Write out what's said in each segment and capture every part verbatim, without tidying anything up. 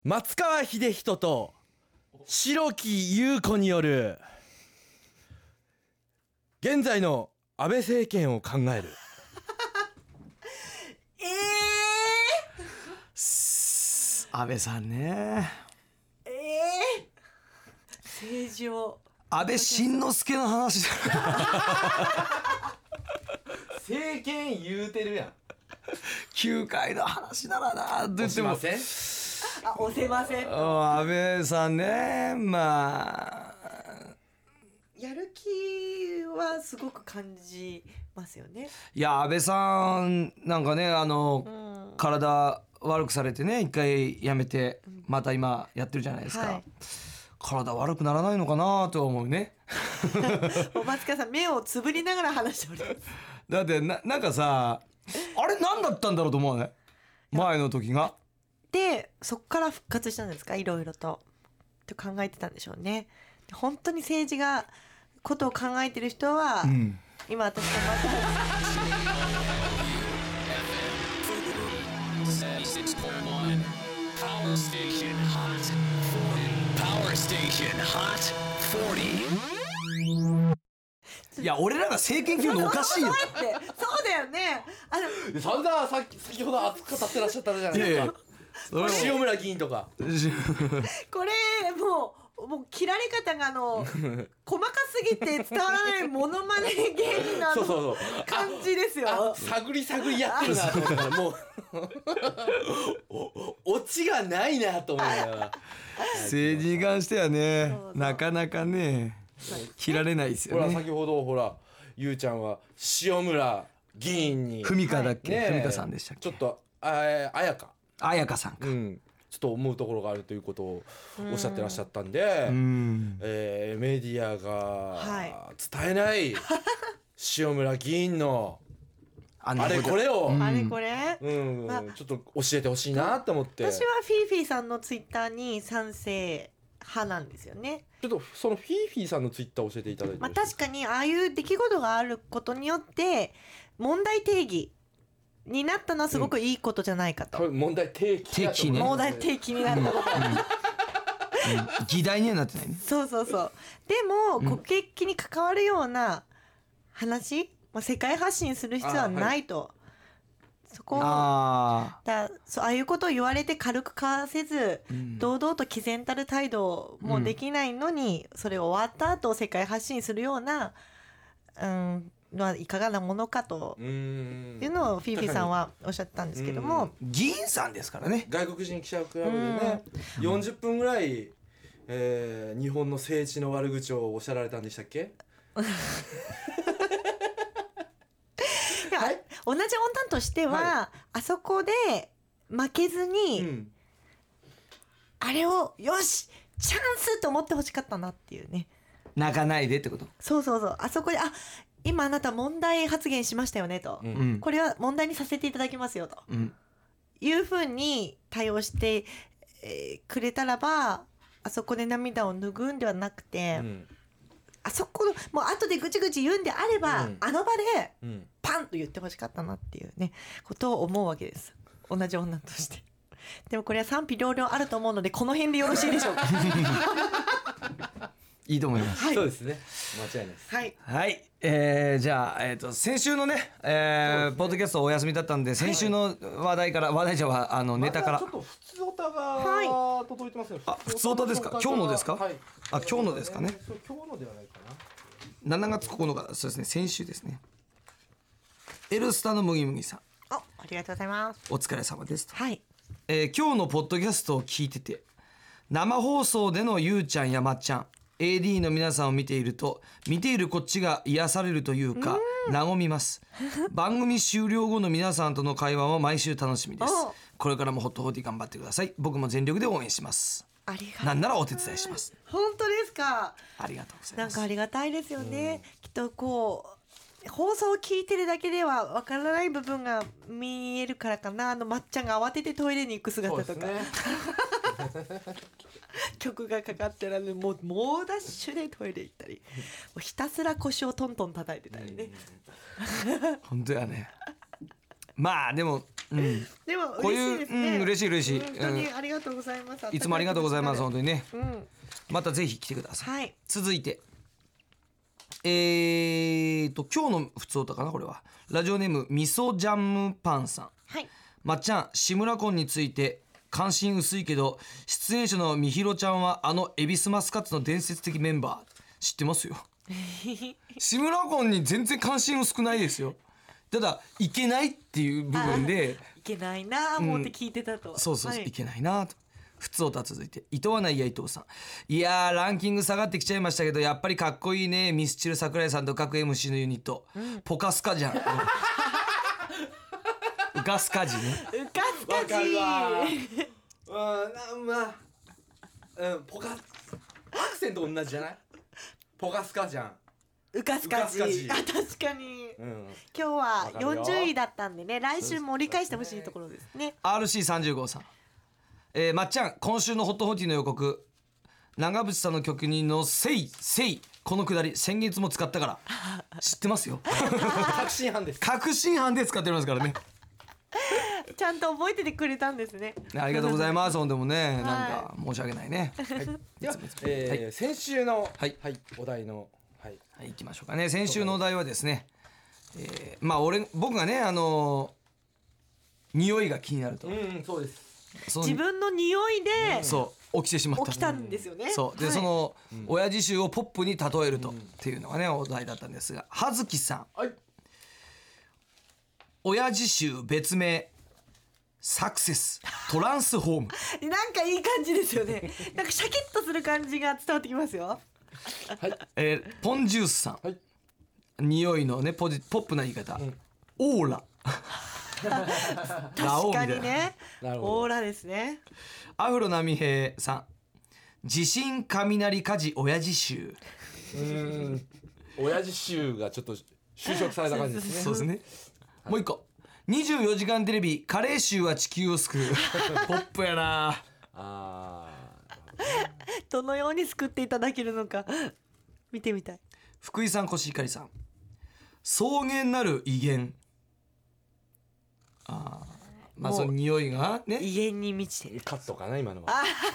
松川秀人と白木優子による現在の安倍政権を考えるえー、安倍さんねー、えー、政治を安倍晋之助の話だ政権言うてるやん。 きゅうかいの話ならなって言っても押しません。 あ、押せません。 安倍さんね、まあやる気はすごく感じますよね。 いや安倍さんなんかねあの、うん、体悪くされてね一回辞めてまた今やってるじゃないですか、はい、体悪くならないのかなとは思うね松川さん目をつぶりながら話しておりますだってな、なんかさあれ何だったんだろうと思うね前の時がでそっから復活したんですかいろいろとと考えてたんでしょうね。本当に政治がことを考えてる人は、うん、今私がまたいや俺らが政権級のおかしいよそうだよね。あのそんなさっき先ほど熱く語ってらっしゃったじゃないですか。塩村議員とかこれもうもう切られ方があの細かすぎて伝わらないモノマネ芸人のそうそうそう感じですよ。 探り探りやってるなと思ったからもうオチがないなと思いながら政治に関してはねそうそうなかなかね切られないですよね。 ほら先ほどほらゆうちゃんは塩村議員に文香だっけ、はいね、文香さんでしたっけ。 ちょっとああやかあやかさんか、うんちょっと思うところがあるということをおっしゃってらっしゃったんで、うんえー、メディアが伝えない、はい、塩村議員のあれこれを、 うん、あれこれ、 うんまあ、ちょっと教えてほしいなと思って私はフィーフィーさんのツイッターに賛成派なんですよね。 ちょっとそのフィーフィーさんのツイッター教えていただいて、 まあ、確かにああいう出来事があることによって問題定義になったのはすごくいいことじゃないかと、 うん、問題提起、 ね、 問題提起になったこと、うんうん、 議題にはなってないね。 そうそうそうでも、うん、国益に関わるような話、まあ、世界発信する必要はないと、はい、そこをあだそうああいうことを言われて軽くかわせず、うん、堂々と毅然たる態度もできないのに、うん、それ終わった後世界発信するような、うんのはいかがなものかというのをフィーフィーさんはおっしゃったんですけども、 議員さんですからね。 外国人記者クラブでねよんじゅっぷんぐらい、えー、日本の政治の悪口をおっしゃられたんでしたっけいや、はい、同じ温淡としては、はい、あそこで負けずに、うん、あれをよしチャンスと思ってほしかったなっていうね。 泣かないでってこと。 そうそうそうあそこであ今あなた問題発言しましたよねと、うん、これは問題にさせていただきますよと、うん、いうふうに対応して、えー、くれたらばあそこで涙を拭うんではなくて、うん、あそこのもう後でぐちぐち言うんであれば、うん、あの場でパンと言ってほしかったなっていうねことを思うわけです。同じ女として。でもこれは賛否両論あると思うのでこの辺でよろしいでしょうかいいと思います、 はい、そうですね間違いないです。 はい、 はいえー、じゃあ、えー、と先週のね、えーね、ポッドキャストお休みだったんで先週の話題から、はい、話題じゃあのネタから、 ま、ちょっと普通オタが届いてますよ、 はい、あ普通オタですか今日のですか、はい、あ今日のですかね今日のではないかなしちがつここのかそうですね先週ですね。エルスタのむぎむぎさんあありがとうございますお疲れ様ですと、 はいえー、今日のポッドキャストを聞いてて生放送でのゆうちゃんやまっちゃん エーディー の皆さんを見ていると見ているこっちが癒されるというか和みます番組終了後の皆さんとの会話も毎週楽しみです。これからもホットフォーティー頑張ってください。僕も全力で応援します。 ありがとうなんならお手伝いします。 本当ですか。 ありがとうございます。 なんかありがたいですよね。きっとこう放送を聞いてるだけではわからない部分が見えるからかな。あのまっちゃんが慌ててトイレに行く姿とか、ね、曲がかかってるのでもう猛ダッシュでトイレ行ったりもうひたすら腰をトントン叩いてたりね。 本当やね。まあでもうん、 でも嬉しいですね。 こういう、うん、嬉しい嬉しい。 本当にありがとうございます。 いつもありがとうございます。本当にね。 うん、 またぜひ来てください。 はい、 続いて、えーと今日のふつおたかなこれは。ラジオネームみそジャムパンさん。 はい。 まっちゃん、志村コンについて関心薄いけど、出演者のみひろちゃんはあのエビスマスカッツの伝説的メンバー知ってますよ。志村コンに全然関心薄くないですよ。ただいけないっていう部分でいけないなーもうって聞いてたと、 うん、そうそうそう、 はい、 いけないなと。ふつおた続いて、いとわないや伊藤さん。いやーランキング下がってきちゃいましたけど、やっぱりかっこいいね。ミスチル桜井さんと各 エムシー のユニット、うん、ポカスカじゃん。ウカスカジね。 ウカスカジ。 うん、まあ、うん、ポカアクセント同じじゃない？ポカスカじゃん。 ウカスカジ。あ、確かに、うん、今日はよんじゅういだったんでね、来週も折り返してほしいところですね。 アールシーさんじゅうご さん、えー、まっちゃん、今週のホットフォーティーの予告、長渕さんの曲にのせいせい、このくだり先月も使ったから知ってますよ。 確信犯です。 確信犯で使ってますからね。 ちゃんと覚えててくれたんですね。 ありがとうございます。ほんでもね、なんか申し訳ないね。はい、 では、えーはい、先週の、はいはい、お題の、はいはい、行きましょうかね。先週のお題はですね、えー、まあ俺僕がね、あのー、匂いが気になると、 うん、そうです。 自分の匂いで、 うん、そう起きてしまった。 起きたんですよね。 そうで、はい、その、うん、親父臭をポップに例えると、うん、っていうのがねお題だったんですが、葉月さん、はい、親父臭別名サクセストランスフォーム。 なんかいい感じですよね。なんかシャキッとする感じが伝わってきますよ。 はい、えー、ポンジュースさん、はい、匂いのねポジポップな言い方、うん、オーラ。 確かにね、オーラですね。 アフロ波平さん、地震雷火事親父臭。 うーん、親父臭がちょっと就職された感じですね。 そうですね。もう一個、にじゅうよじかんテレビカレー臭は地球を救う。ポップやなあ。 どのように救っていただけるのか見てみたい。 福井さん、コシヒカリさん、草原なる威厳。あ、まあその匂いがね、 威厳に満ちてる。 カットかな今のは。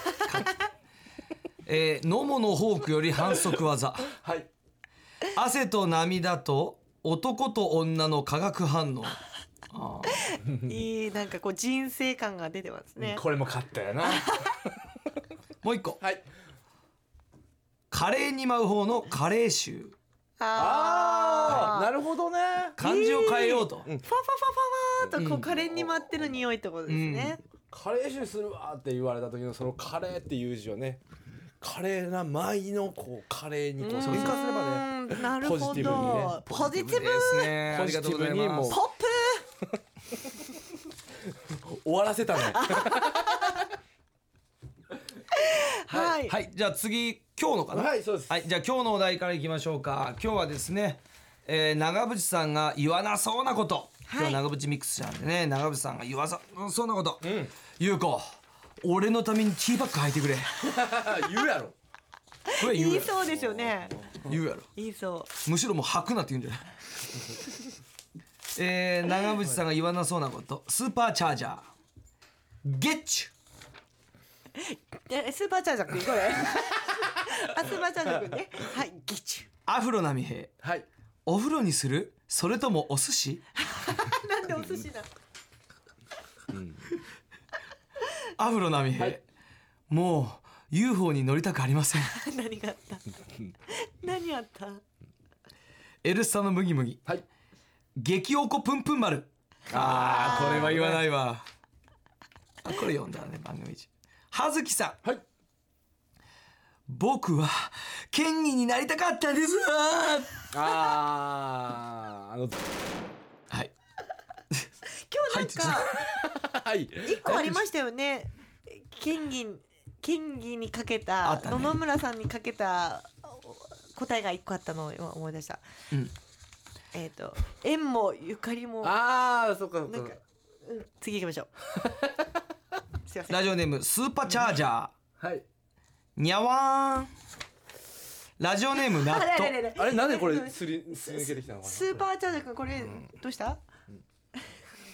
えー、野茂のフォークより反則技。はい。汗と涙と男と女の化学反応。あいい、なんかこう人生感が出てますね。 これもカットやな。 もう一個、 はい、 カレーに舞う方のカレー臭。 ああ、なるほどね。 漢字を変えようと、 えーうん、ファファファファーとこうカレーに舞ってる匂いってことですね、うん、 カレー臭するわって言われた時のそのカレーっていう字をね、カレーな舞のこうカレーにこう変化すればね、 なるほど、 ポジティブにね、 ポジティブですね。 ポジティブにもうポップ終わらせたね。 はい、 はい、じゃあ次今日のかな。 はい、そうです。 はい、じゃあ今日のお題からいきましょうか。今日はですね、えー、長渕さんが言わなそうなこと、はい、今日は長渕ミックスなんでね、長渕さんが言わなそうなこと、うん、ゆうこ、俺のためにティーバッグ履いてくれ。 言うやろ。 これ言うやろ。 言いそうですよね。 言うやろ。 言いそう。 むしろもう履くなって言うんじゃない。えー、長渕さんが言わなそうなこと、スーパーチャージャーゲッチュ。 え、スーパーチャージャー君これ。あ、スーパーチャージャー君ね。はい、ゲッチュ。 アフロ波平、はい、お風呂にする、それともお寿司。 なんでお寿司だ。 うん、アフロ波平、はい、もう ユーフォー に乗りたくありません。 何があった。何あった。 エルスタの麦麦、はい、激おこぷんぷん丸。あー、これは言わないわ。あ、これ読んだね、番組一。葉月さん、はい、僕は県議になりたかったです。 あー、あのはい。 今日なんかはい、一個ありましたよね。県議県議にかけた、ね、野々村さんにかけた答えが一個あったのを今思い出した。うん、えっ、ー、と縁もゆかりも。 ああ、そっかそっか。 なんか、うん、次行きましょう。すいません。 ラジオネームスーパーチャージャー、はい、にゃわーん。ラジオネーム納豆。 あれなんでこれすりすり抜けてきたのかな。 スーパーチャージャー君これ、うん、どうした？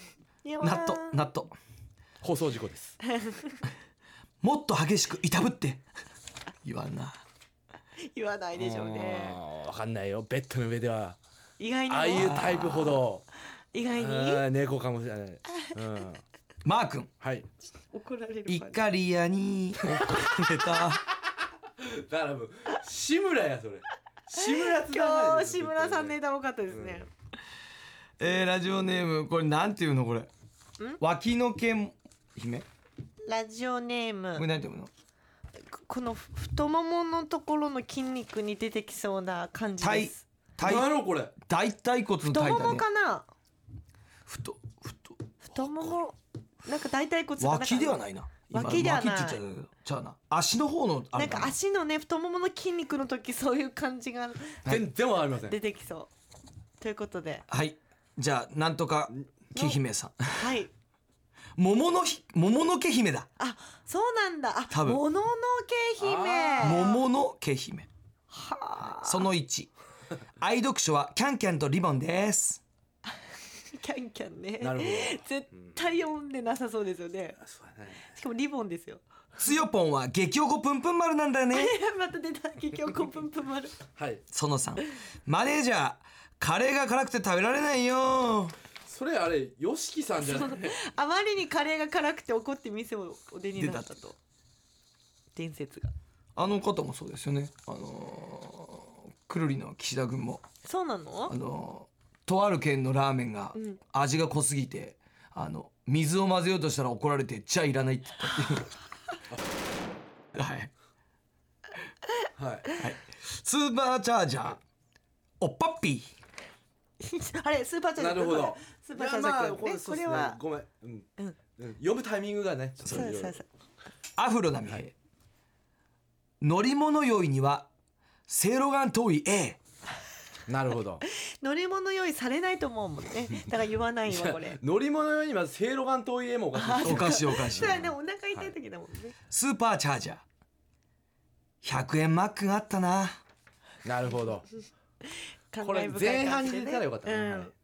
言わん納豆納豆放送事故です。 もっと激しくいたぶって言わんな。 言わないでしょうね。 あーわかんないよ、ベッドの上では意外にもああいうタイプほど意外にあー猫かもしれない、うん、 マー君はい。 怒られる。 イカリアに怒られただからもう志村やそれ。志村つなが今日りです志村さんネタ多かったですね。 えー、ラジオネームこれなんていうのこれ脇の毛姫ラジオネームこれなんていうのこの太もものところの筋肉に出てきそうな感じです。 大何やろこれ。 大腿骨の太もタイだね。 もかな。 太太太ももなんか大腿骨かなんか脇ではないな。今脇ではない脇って言っちゃうけどちゃうな。足の方のあなんるかか足のね太ももの筋肉の時そういう感じが全然わかりません。 出てきそうということで、 はいじゃあなんとか毛姫さんはい桃のひ桃の毛姫だ。 あそうなんだ。あ多分もののけ姫。 桃の毛姫。 はあそのいち愛読書はキャンキャンとリボンです。 キャンキャンね。 なるほど。 絶対読んでなさそうですよね。 そうだね。 しかもリボンですよ。 つよぽんは激おこぷんぷん丸なんだよね。 また出た激おこぷんぷん丸。 はい。 そのさんマネージャーカレーが辛くて食べられないよ。 それあれヨシキさんじゃない。 あまりにカレーが辛くて怒って店をお出になったと伝説が。 あの方もそうですよね。あのー、くるりの岸田君もそうなのあのー、とある県のラーメンがうん味が濃すぎてあの水を混ぜようとしたら怒られてじゃあいらないって言ったっていうはいはい。 はいスーパーチャージャーおっぱっぴあれスーパーチャージャーなるほど。 スーパーチャージャーいやまあこれねそうっすねこれはごめん。うん。 うんうん読むタイミングがね。 そうそうそうアフロなみへ乗り物酔いにはセイロガン遠い A。 なるほど。 乗り物用意されないと思うもんね。だから言わないわこれ。 乗り物用にまずセイロガン遠い絵もおかしい。 おかしいおかしいそうだねお腹痛い時だもんね。 スーパーチャージャーひゃくえんマックがあったな。 なるほど。 感これ慨深い前半感じでねに出たらよかったな。 うんはい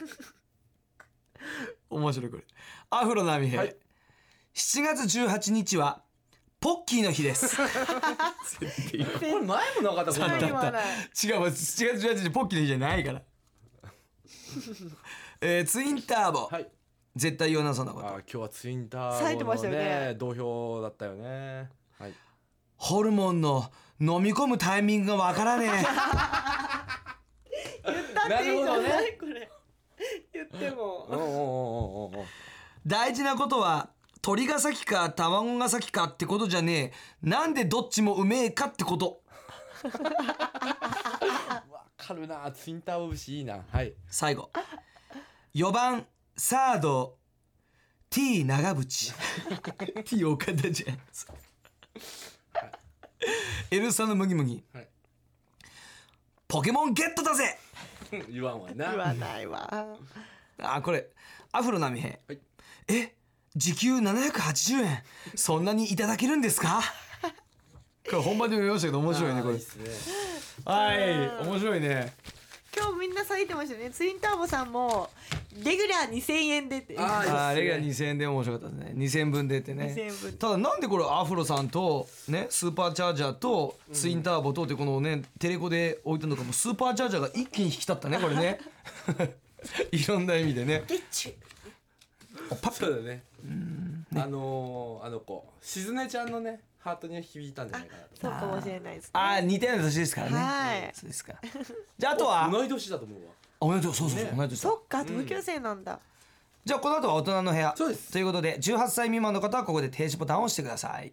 面白いこれアフロなみへ、 はい、 しちがつじゅうはちにちはポッキーの日ですこれ前もなかったこんなの言わない。 違うしちがつじゅうはちにちポッキーの日じゃないからえー、ツインターボ、 はい。 絶対言わなそうなことあ今日はツインタ冴えてまーボのしたよねね土俵だったよね。はい。 ホルモンの飲み込むタイミングがわからね言ったっていいじゃないこれ。言っても。 おおおおおお。 え大事なことは鳥が先か卵が先かってことじゃねえなんでどっちもうめえかってこと。 わかるなツインターボ節いいな。はい。 最後よばんサード T 長渕T 岡田じゃんエルサの麦麦、 はい、 ポケモンゲットだぜ言わんわな。 言わないわ。 あこれアフロナミヘ、 はい、 え時給ななひゃくはちじゅうえんそんなにいただけるんですかこれ本番でも見ましたけど面白いねこれ。 いいっすね。 はい面白いね。 今日みんな咲いてましたよね。ツインターボさんもレギュラーにせんえんでって。 あーあレギュラーにせんえんで面白かったですね。にせんぶんでってね。 にせんぶんただなんでこれアフロさんとねスーパーチャージャーとツインターボとってこのねテレコで置いたのかもスーパーチャージャーが一気に引き立ったねこれねいろんな意味でね。 ゲッチュ。 そうだね。あのー、あの子しずねちゃんのねハートに響いたんじゃないかなと。 そうかもしれないですね。 ああ似たような年ですからね。 はいそうですか。じゃああとは同い年だと思うわ。 同い年そうそうそう同い年だ。 そっか同級生なんだ。 じゃあこの後は大人の部屋そうですということでじゅうはっさい未満の方はここで停止ボタンを押してください。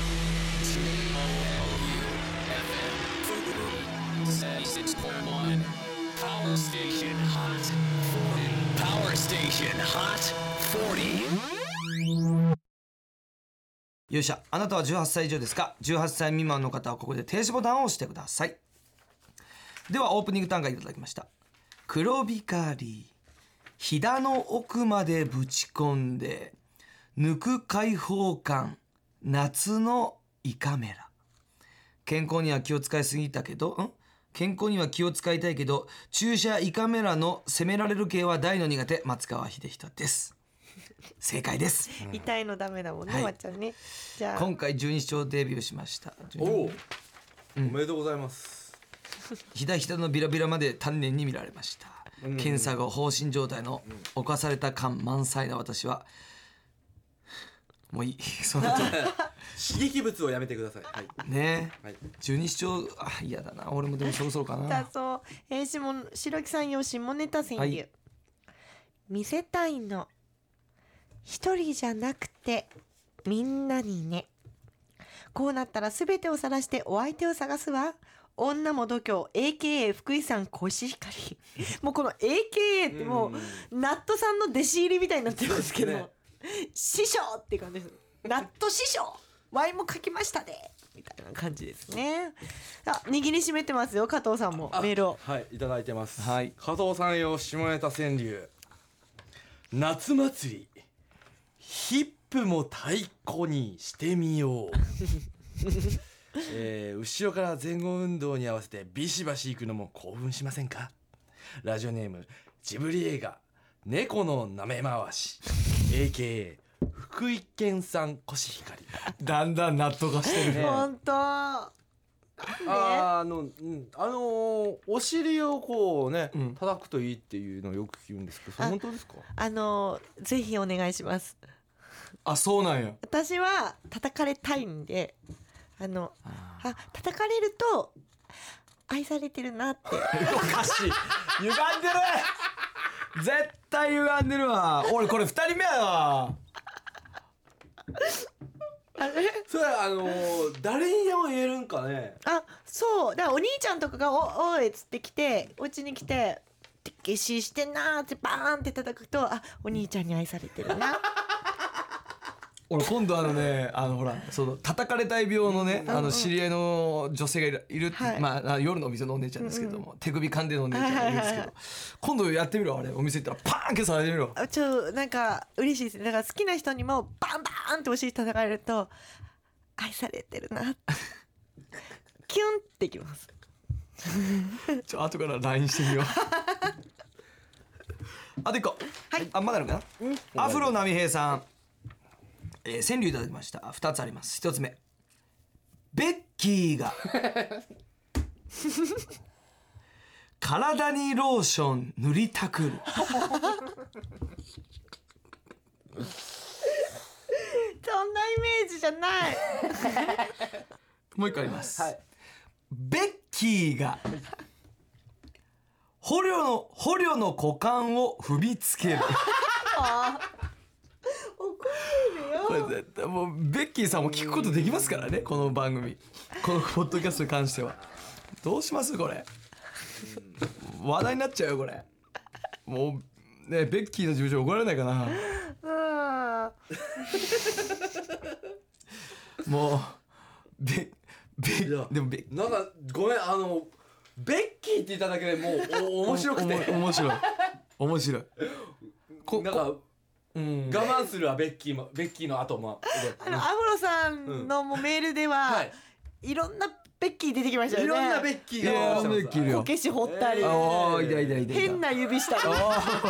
よっしゃあなたはじゅうはっさい以上ですか。じゅうはっさい未満の方はここで停止ボタンを押してください。ではオープニング短歌いただきました。黒光ひだの奥までぶち込んで抜く開放感夏の胃カメラ。健康には気を使いすぎたけどん健康には気を使いたいけど注射胃カメラの責められる系は大の苦手松川秀人です。 正解です。 痛いのダメだもんね、 はいまっちゃんね。じゃあ今回じゅうに指腸デビューしました。 おお、おめでとうございます。 左膝のビラビラまで丹念に見られました。 うん検査後放心状態の侵された感満載な私は、もういいその後刺激物をやめてください。はい。 ねはい。 十二指腸、あ嫌だな、俺もでもそろそろかだな。 そう、えー、下白木さんよ下ネタ川柳、 はい見せたいの一人じゃなくてみんなにね。こうなったら全てを晒してお相手を探すわ。女も度胸 エーケーエー 福井さんコシヒカリもうこの エーケーエー ってもうナットさんの弟子入りみたいになってますけど、 ね、 師匠っていう感じです。ナット師匠ワイも書きましたでみたいな感じですね。あ、握りしめてますよ加藤さんもメールを。 はい、いただいてます。 はい、 加藤さんよ下ネタ川柳。夏祭りヒップも太鼓にしてみよう、えー、後ろから前後運動に合わせてビシバシ行くのも興奮しませんか。ラジオネームジブリ映画猫のなめ回し エーケーエー 福井県産コシヒカリ。 だんだん納得化してるね。 本当。 ああの、うん、あのー、お尻をこうね、 うん、 叩くといいっていうのをよく聞くんですけど、それ本当ですか。 あのー、ぜひお願いします。 あ、そうなんや。 私は叩かれたいんで、あのああ叩かれると愛されてるなっておかしい、歪んでる絶対歪んでるわ。俺これふたりめやわ。 あれそれあのー、誰にでも言えるんかね。 あ、そうだからお兄ちゃんとかがおおいっつってきてお家に来ててっけししてんなーってバーンって叩くと、あ、お兄ちゃんに愛されてるな俺今度あのね、あのほらその叩かれたい病のね、あの知り合いの女性がいる、いるって、 はい、 まあ夜のお店のお姉ちゃんですけども、うん、手首噛んでのお姉ちゃんがいるんですけど、はいはいはい、今度やってみろ、あれお店行ったらパーンってされてみろ。 ちょなんか嬉しいですね。だから好きな人にもバンバーンってお尻叩かれると愛されてるなキュンってきますちょ後から ライン してみようあといっこ、はい、あまだあるかな、うん、アフロ波平さん、えー、川柳いただきました。ふたつあります。ひとつめ、ベッキーが体にローション塗りたくるそんなイメージじゃないもう一個あります、 はい、 ベッキーが捕虜の捕虜の股間を踏みつけるこれ絶対もうベッキーさんも聞くことできますからね、この番組、このポッドキャストに関しては。どうしますこれ、話題になっちゃうよこれ。もうねベッキーの事務所怒られないかなもうベベでもベなんかごめん、あのベッキーって言っただけでもう面白くて面白い面白いこなんかうん、我慢するわベッキーもベッキーの後もあのアフロさんのもメールでは、うんはい、いろんなベッキー出てきましたよね。 いろんなベッキーがベッキーこけし掘ったり、 はい、いたいたいた変な指したりちょっ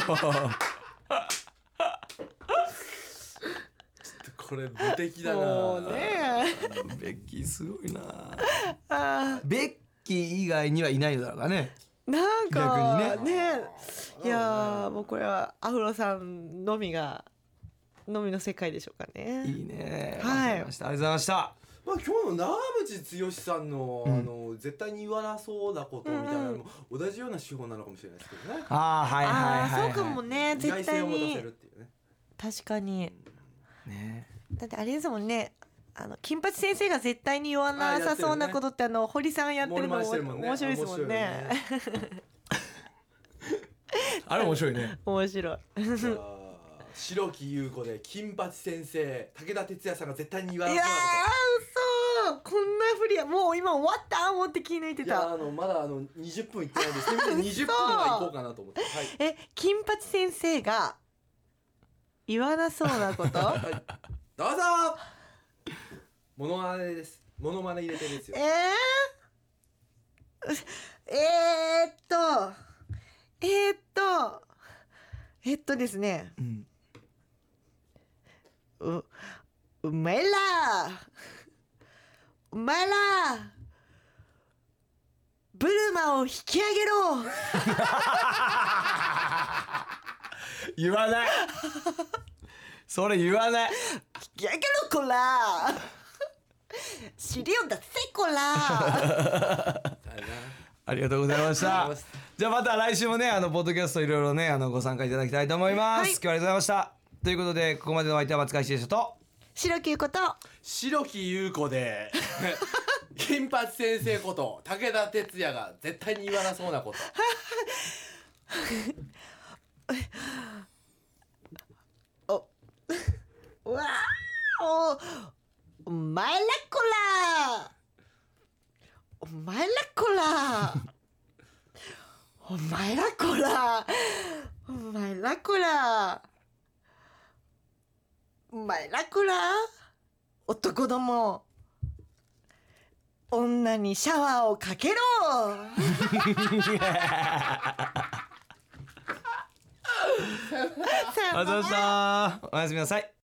とこれ無敵だな。 もうねベッキーすごいなあ。ベッキー以外にはいないのだからね、 なんか逆にね。 ねいやもうこれはアフロさんのみがのみの世界でしょうかね。 いいね、 はい、 ありがとうございました。 まあ、今日の長渕剛さんの、うん、あの絶対に言わなそうなことみたいなのも同じような手法なのかもしれないですけどね。 ああはいはいはい、はい、 そうかもね、絶対に意外性を持たせるっていうね。 確かに、 うん、ね、 だってあれですもんね、あの金八先生が絶対に言わなさそうなことって、あの堀さんやってるのも面白いですもんね。 あれ面白いね。 面白い。 白木優子で金八先生、武田鉄矢さんが絶対に言わなそうなこと。 いやー、嘘、こんなふりや、もう今終わった思って気抜いてた。 いやあのまだあのにじゅっぷんいってないんです。せめてにじゅっぷんは行こうかなと思って。はい、 え、金八先生が言わなそうなこと？はい、 どうぞ。モノマネです。モノマネ入れてるんですよ。 えー、えーっとえーっとえっとですね、 うん、 うお前らお前らブルマを引き上げろ言わないそれ言わない引き上げろこら尻を出せこらありがとうございましたじゃあまた来週もねあのポッドキャストいろいろねあのご参加いただきたいと思います、はい、今日はありがとうございましたということでここまでのお相手は松川一でしたと白木優子と白木優子で金八先生こと武田鉄矢が絶対に言わなそうなことおわおお前らこらお前らこらお前らこらお前らこらお前らこら男ども女にシャワーをかけろありがとうございましたおやすみなさい。